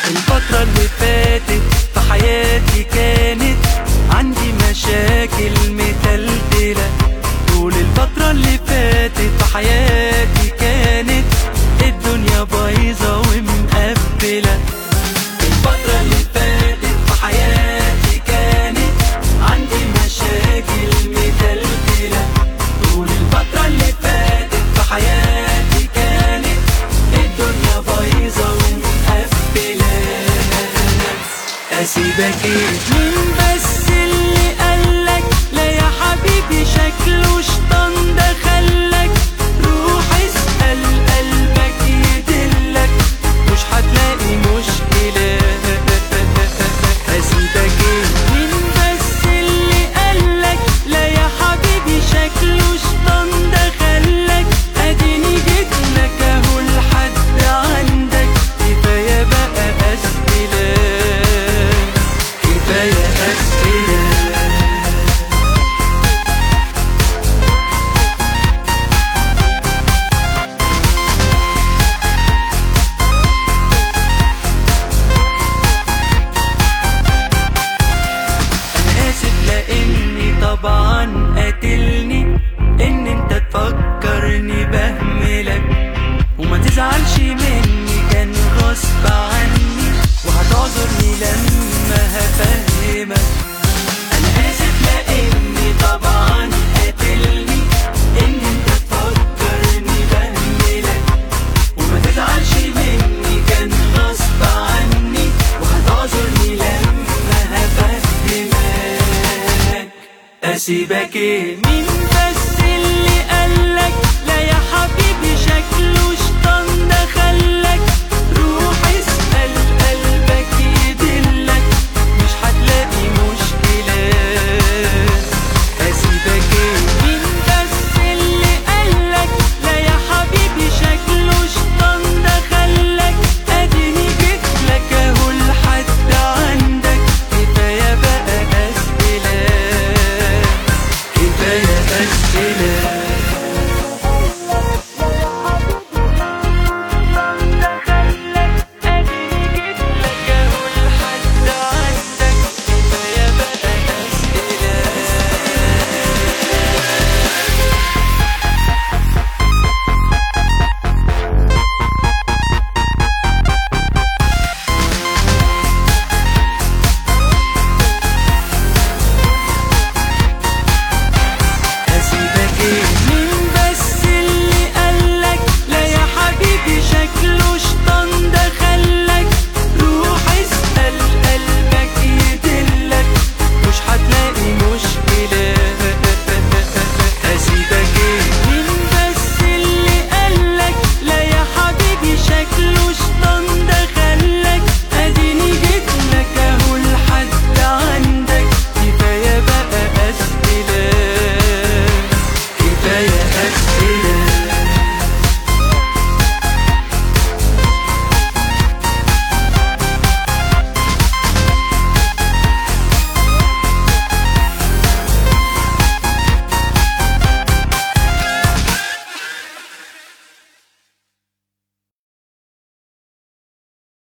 الفترة اللي فاتت في حياتي كانت عندي مشاكل متلتلة. طول الفترة اللي فاتت في حياتي كانت الدنيا بايظة ومقفلة. الفترة اللي فاتت في حياتي كانت عندي مشاكل متلتلة. طول الفترة اللي فاتت في حياتي كانت الدنيا بايظة ومقفلة. أسيبك إيه؟ مين بس اللي قالك لا يا حبيبي شكله شطان دخلك؟ روح اسأل قلبك يدلك مش هتلاقي مشكلة. أسيبك إيه؟ مين بس اللي قالك لا يا حبيبي شكله شطان دخلك؟ أديني جيتلك أهو لحد عندك. كفاية بقى أسئلة، كفاية أسئلة. لاني طبعا قاتلني ان انت تفكرني بهملك. وما تزعلش مني كان غصب عني وهتعذرني لما هفهمك. انا اسف لاني طبعا قاتلني ان انت تفكرني بهملك. وما تزعلش مني كان غصب عني وهتعذرني لما هفهمك. أسيبك إيه؟ مين